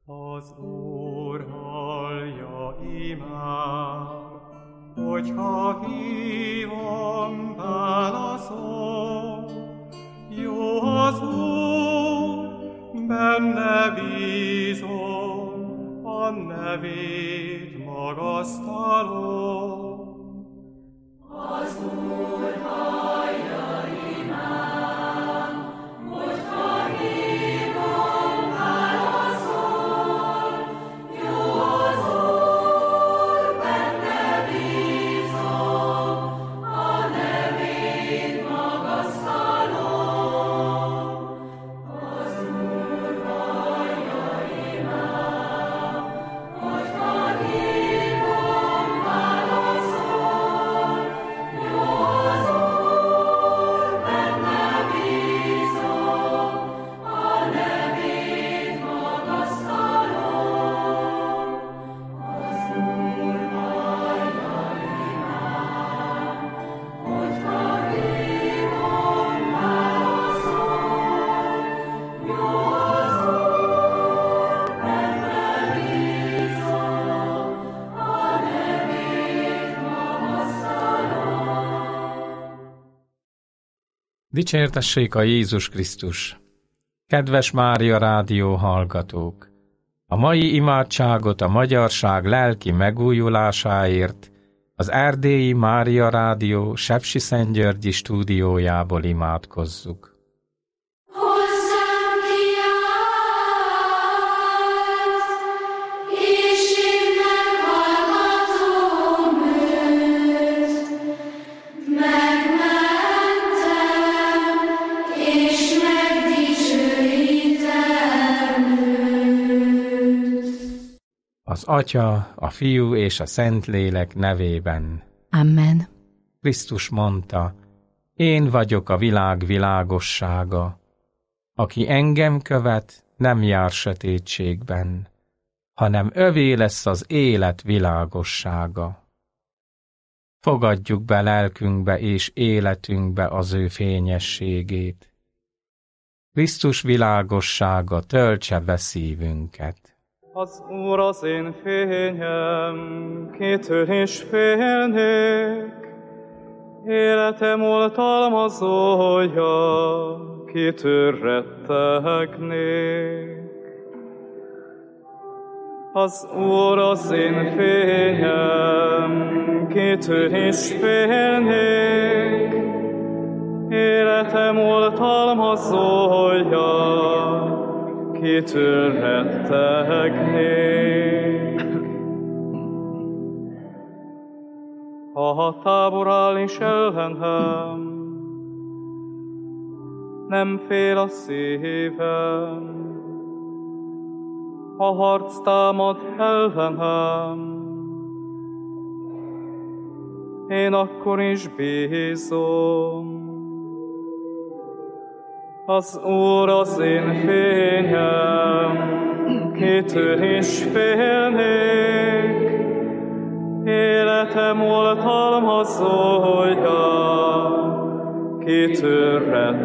Az Úr hallja imám, hogyha hívom, válaszol. Jó az Úr, benne bízom, a nevét magasztalom. Az Úr hallja imám, hogyha hívom, válaszol. Jó az Úr, benne bízom, a nevét magasztalom. Az Úr hallja imám, hogyha hívom, válaszol. Jó az Úr, benne bízom, a nevét magasztalom. Az Úr hallja imám, hogyha hívom, válaszol. Jó az Úr, benne bízom, a nevét magasztalom. Dicsértessék a Jézus Krisztus! Kedves Mária Rádió hallgatók! A mai imádságot a magyarság lelki megújulásáért az Erdélyi Mária Rádió Sepsiszentgyörgyi stúdiójából imádkozzuk. Hozzám kiállt, és én meghallgatom őt. Megmentem, és megdicsőítem őt. Az Atya, a Fiú és a Szentlélek nevében. Amen. Krisztus mondta, én vagyok a világ világossága. Aki engem követ, nem jár sötétségben, hanem övé lesz az élet világossága. Fogadjuk be lelkünkbe és életünkbe az ő fényességét. Krisztus világossága töltse be szívünket. Az Úr az én fényem, kitől is félnék. Életem oltalmazója, kitől rettegnék. Az Úr az én fényem, kitől is félnék. Életem oltalmazója, kitől rettegnék. Ha tábor áll is ellenem, nem fél a szívem. Ha harc támad ellenem, én akkor is bízom. Az Úr az én fényem, kitől is félnék. Életem oltalmazója, kitől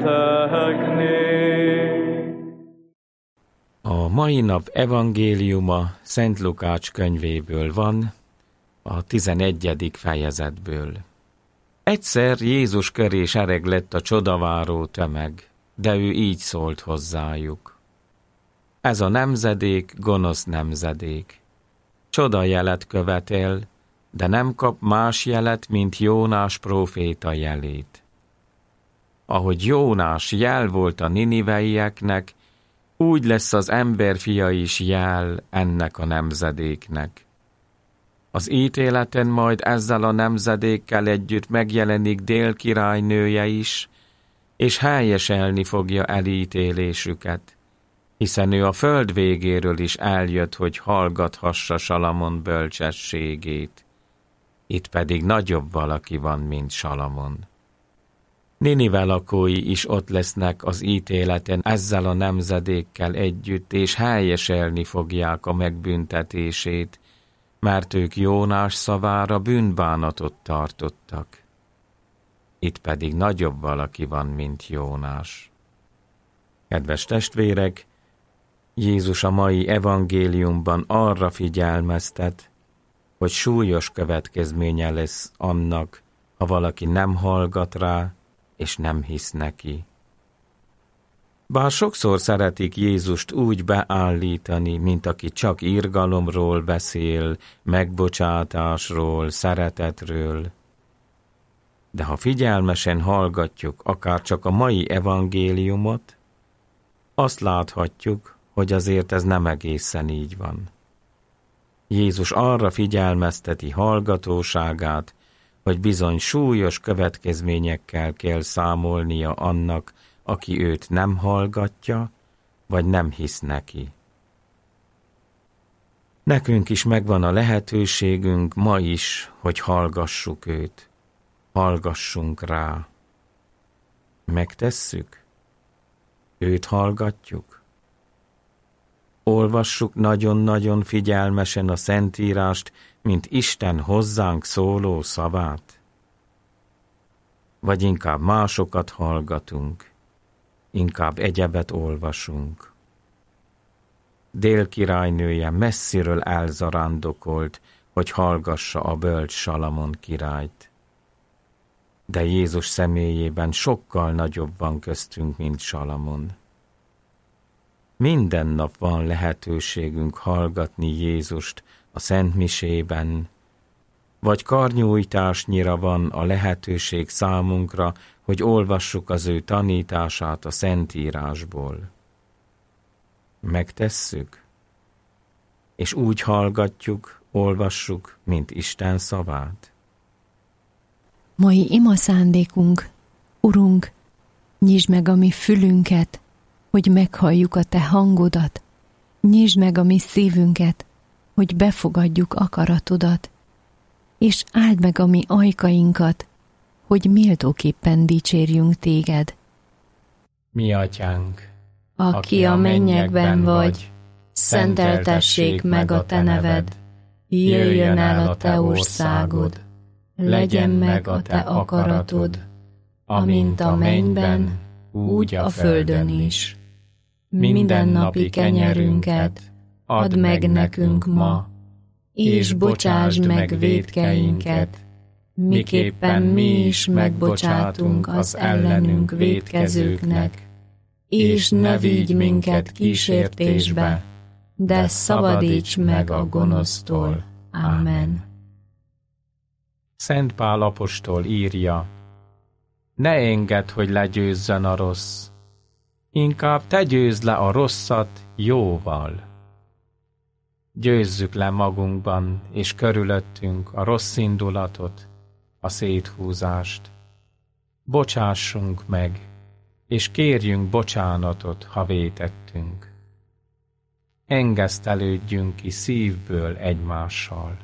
rettegnék. A mai nap evangéliuma Szent Lukács könyvéből van, a 11. fejezetből. Egyszer Jézus köré sereg lett a csodaváró tömeg, de ő így szólt hozzájuk. Ez a nemzedék gonosz nemzedék. Csodajelet követel, de nem kap más jelet, mint Jónás próféta jelét. Ahogy Jónás jel volt a niniveieknek, úgy lesz az emberfia is jel ennek a nemzedéknek. Az ítéleten majd ezzel a nemzedékkel együtt megjelenik Dél királynője is, és helyeselni fogja elítélésüket, hiszen ő a föld végéről is eljött, hogy hallgathassa Salamon bölcsességét. Itt pedig nagyobb valaki van, mint Salamon. Ninive lakói is ott lesznek az ítéleten ezzel a nemzedékkel együtt, és helyeselni fogják a megbüntetését, mert ők Jónás szavára bűnbánatot tartottak. Itt pedig nagyobb valaki van, mint Jónás. Kedves testvérek, Jézus a mai evangéliumban arra figyelmeztet, hogy súlyos következménye lesz annak, ha valaki nem hallgat rá, és nem hisz neki. Bár sokszor szeretik Jézust úgy beállítani, mint aki csak irgalomról beszél, megbocsátásról, szeretetről, de ha figyelmesen hallgatjuk akár csak a mai evangéliumot, azt láthatjuk, hogy azért ez nem egészen így van. Jézus arra figyelmezteti hallgatóságát, hogy bizony súlyos következményekkel kell számolnia annak, aki őt nem hallgatja, vagy nem hisz neki. Nekünk is megvan a lehetőségünk ma is, hogy hallgassuk őt, hallgassunk rá. Megtesszük? Őt hallgatjuk? Olvassuk nagyon-nagyon figyelmesen a Szentírást, mint Isten hozzánk szóló szavát? Vagy inkább másokat hallgatunk, inkább egyebet olvasunk? Dél királynője messziről elzarándokolt, hogy hallgassa a bölcs Salamon királyt. De Jézus személyében sokkal nagyobb van köztünk, mint Salamon. Minden nap van lehetőségünk hallgatni Jézust a szentmisében, vagy karnyújtásnyira van a lehetőség számunkra, hogy olvassuk az ő tanítását a Szentírásból. Megtesszük, és úgy hallgatjuk, olvassuk, mint Isten szavát. Mai ima szándékunk, Urunk, nyisd meg a mi fülünket, hogy meghalljuk a Te hangodat, nyisd meg a mi szívünket, hogy befogadjuk akaratodat, és áld meg a mi ajkainkat, hogy méltóképpen dicsérjünk Téged. Mi Atyánk, aki a mennyekben vagy, szenteltessék meg a Te neved, jöjjön el a Te országod, legyen meg a Te akaratod, amint a mennyben, úgy a földön is. Mindennapi kenyerünket add meg nekünk ma, és bocsásd meg vétkeinket, miképpen mi is megbocsátunk az ellenünk vétkezőknek, és ne vigy minket kísértésbe, de szabadíts meg a gonosztól. Amen. Szent Pál apostol írja: ne engedd, hogy legyőzzön a rossz, inkább te győzd le a rosszat jóval. Győzzük le magunkban és körülöttünk a rossz indulatot, a széthúzást. Bocsássunk meg, és kérjünk bocsánatot, ha vétettünk. Engesztelődjünk ki szívből egymással.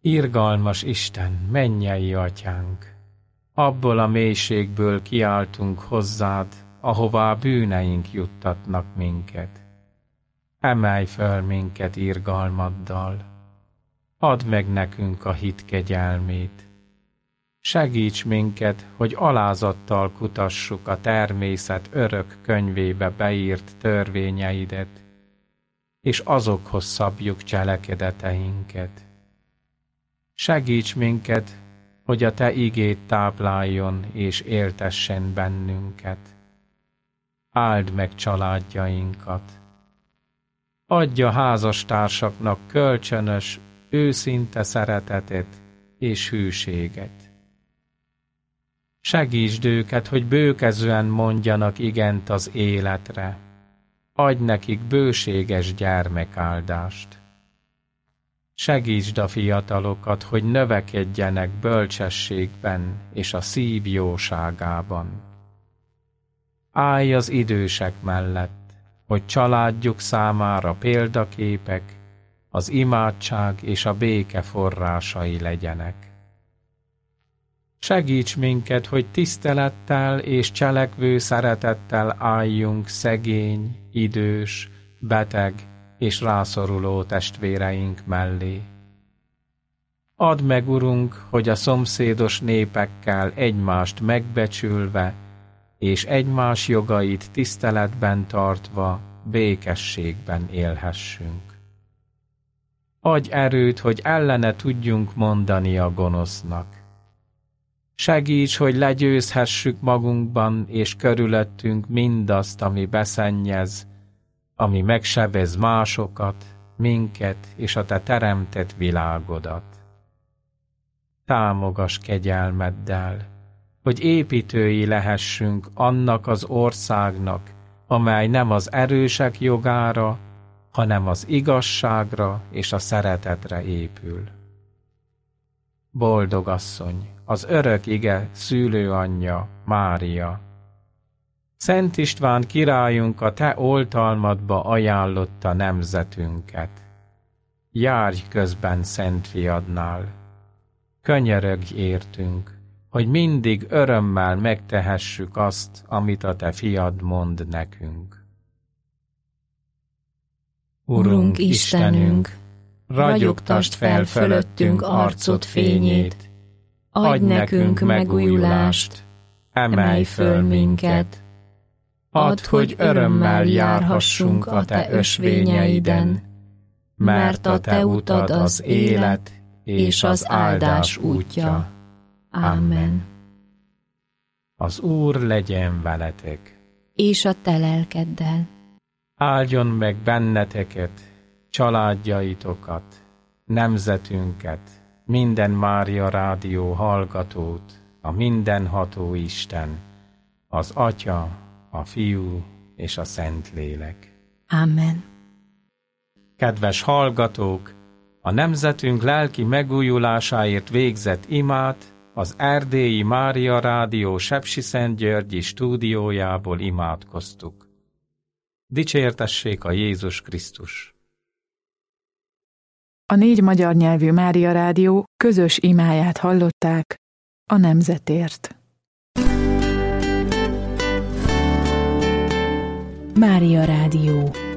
Irgalmas Isten, mennyei Atyánk, abból a mélységből kiáltunk hozzád, ahová bűneink juttatnak minket. Emelj föl minket irgalmaddal, add meg nekünk a hit kegyelmét. Segíts minket, hogy alázattal kutassuk a természet örök könyvébe beírt törvényeidet, és azokhoz szabjuk cselekedeteinket. Segíts minket, hogy a Te igéd tápláljon és éltessen bennünket. Áld meg családjainkat. Adj a házastársaknak kölcsönös, őszinte szeretetet és hűséget. Segítsd őket, hogy bőkezően mondjanak igent az életre. Adj nekik bőséges gyermekáldást. Segítsd a fiatalokat, hogy növekedjenek bölcsességben és a szív jóságában. Állj az idősek mellett, hogy családjuk számára példaképek, az imádság és a béke forrásai legyenek. Segíts minket, hogy tisztelettel és cselekvő szeretettel álljunk szegény, idős, beteg és rászoruló testvéreink mellé. Add meg, Urunk, hogy a szomszédos népekkel egymást megbecsülve és egymás jogait tiszteletben tartva békességben élhessünk. Adj erőt, hogy ellene tudjunk mondani a gonosznak. Segíts, hogy legyőzhessük magunkban és körülöttünk mindazt, ami beszennyez, ami megsebez másokat, minket és a Te teremtett világodat. Támogass kegyelmeddel, hogy építői lehessünk annak az országnak, amely nem az erősek jogára, hanem az igazságra és a szeretetre épül. Boldog asszony, az örök ige szülőanyja, Mária! Szent István királyunk a Te oltalmadba ajánlotta nemzetünket. Járj közben Szent Fiadnál! Könyörögj értünk, hogy mindig örömmel megtehessük azt, amit a Te Fiad mond nekünk. Urunk Istenünk, ragyogtasd fel fölöttünk arcod fényét, adj nekünk megújulást, emelj föl minket, add, hogy örömmel járhassunk a Te ösvényeiden, mert a Te utad az élet és az áldás útja. Amen. Az Úr legyen veletek, És a Te lelkeddel. áldjon meg benneteket, családjaitokat, nemzetünket, minden Mária Rádió hallgatót, a mindenható Isten, az Atya, a Fiú és a Szentlélek. Amen. Kedves hallgatók, a nemzetünk lelki megújulásáért végzett imát az Erdélyi Mária Rádió Sepsiszentgyörgyi stúdiójából imádkoztuk. Dicsértessék a Jézus Krisztus! A 4 magyar nyelvű Mária Rádió közös imáját hallották a nemzetért. Mária Rádió.